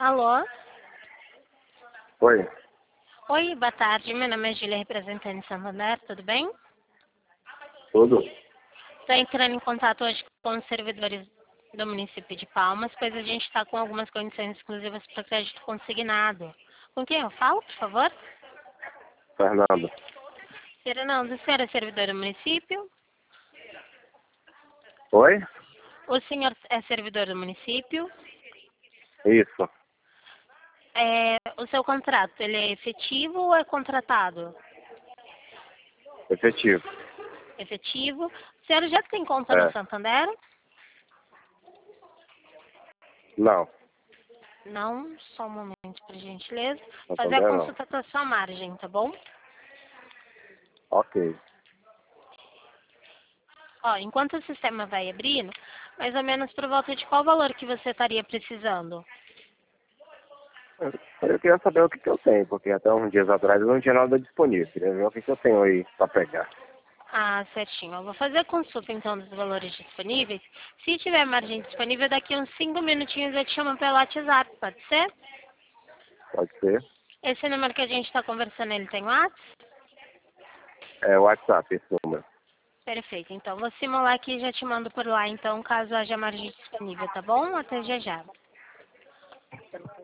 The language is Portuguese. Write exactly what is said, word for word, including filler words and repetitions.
Alô? Oi. Oi, boa tarde. Meu nome é Júlia, representante de Santander, tudo bem? Tudo? Estou entrando em contato hoje com os servidores do município de Palmas, pois a gente está com algumas condições exclusivas para crédito consignado. Com quem eu falo, por favor? Fernando. Fernando, o senhor é servidor do município? Oi? O senhor é servidor do município? Isso. É, o seu contrato, ele é efetivo ou é contratado? Efetivo. Efetivo. O senhor já tem conta no É. Santander? Não. Não, só um momento, por gentileza. Fazer a Santander não. consulta para sua margem, tá bom? Ok. Ó, enquanto o sistema vai abrindo, mais ou menos por volta de qual valor que você estaria precisando? Eu eu queria saber o que, que eu tenho, porque até uns dias atrás eu não tinha nada disponível. Queria ver o que, que eu tenho aí pra pegar. Ah, certinho. Eu vou fazer a consulta então dos valores disponíveis. Se tiver margem disponível, daqui uns cinco minutinhos eu te chamo pelo WhatsApp, pode ser? Pode ser? Esse número que a gente está conversando, ele tem WhatsApp? É o WhatsApp, esse número. Perfeito. Então, vou simular aqui e já te mando por lá, então, caso haja margem disponível, tá bom? Até já já.